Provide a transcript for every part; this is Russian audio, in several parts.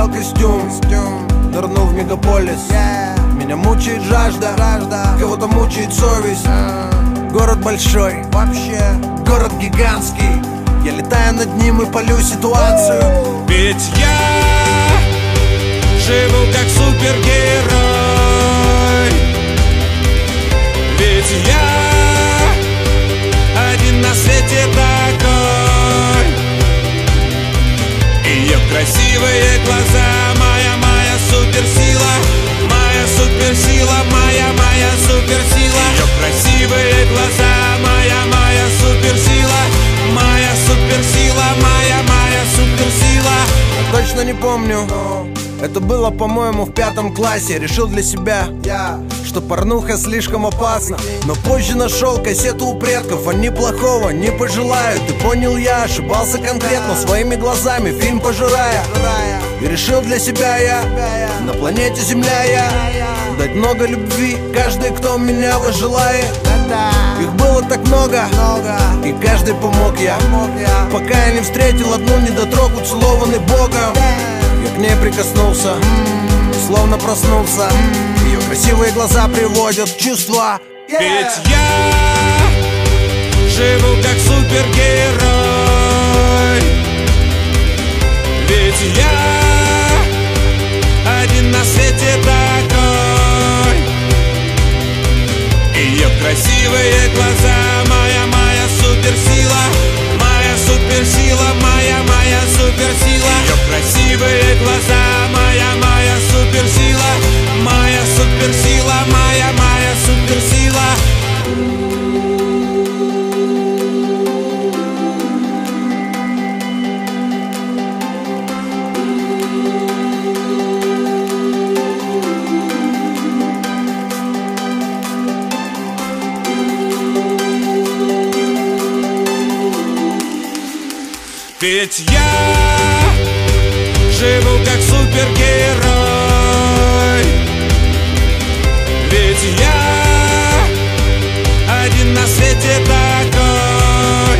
взял костюм, нырнул в мегаполис. Меня мучает жажда, кого-то мучает совесть. Город большой, вообще город гигантский. Я летаю над ним и полю ситуацию. Ведь я живу как супергерой. Ведь я один на свете такой. Ее красивые глаза, моя суперсила. Моя суперсила, моя суперсила. Ее красивые глаза, моя суперсила. Моя суперсила, моя суперсила. Я точно не помню, это было, по-моему, в 5 классе. Решил для себя, что порнуха слишком опасна. Но позже нашел кассету у предков. Они плохого не пожелают. И понял, я ошибался конкретно, своими глазами фильм пожирая. И решил для себя я, на планете Земля я, дать много любви каждый, кто меня возжелает. Их было так много, и каждый помог я, пока я не встретил одну недотрогу, целованный Богом. Я к ней прикоснулся, словно проснулся. Ее красивые глаза приводят в чувства. Ведь я живу как супергерой. Ведь я один на свете такой. Ее красивые глаза, моя суперсила. Моя суперсила, моя суперсила. Ее красивые глаза, моя суперсила. Моя суперсила, моя суперсила. Ведь я живу как супергерой. Ведь я один на свете такой.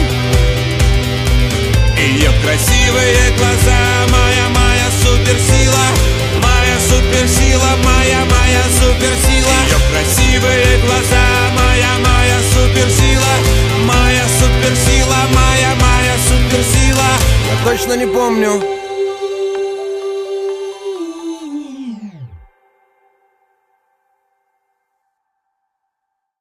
Ее красивые глаза, моя суперсила. Моя суперсила, моя суперсила. Ее красивые глаза, моя суперсила. Моя суперсила, моя суперсила. Я точно не помню,